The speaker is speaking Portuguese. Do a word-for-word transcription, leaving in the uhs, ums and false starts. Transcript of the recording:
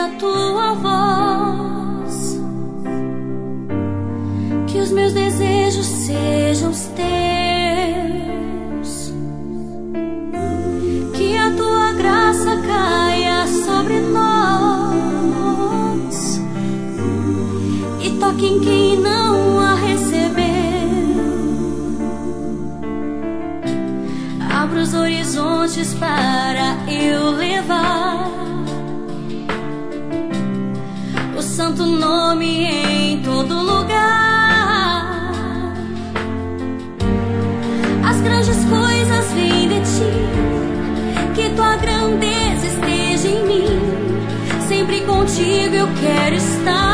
a tua voz, que os meus desejos sejam os teus, que a tua graça caia sobre nós e toque em quem não a recebeu. Abra os horizontes para eu levar o santo nome em todo lugar. As grandes coisas vêm de ti, que tua grandeza esteja em mim. Sempre contigo eu quero estar.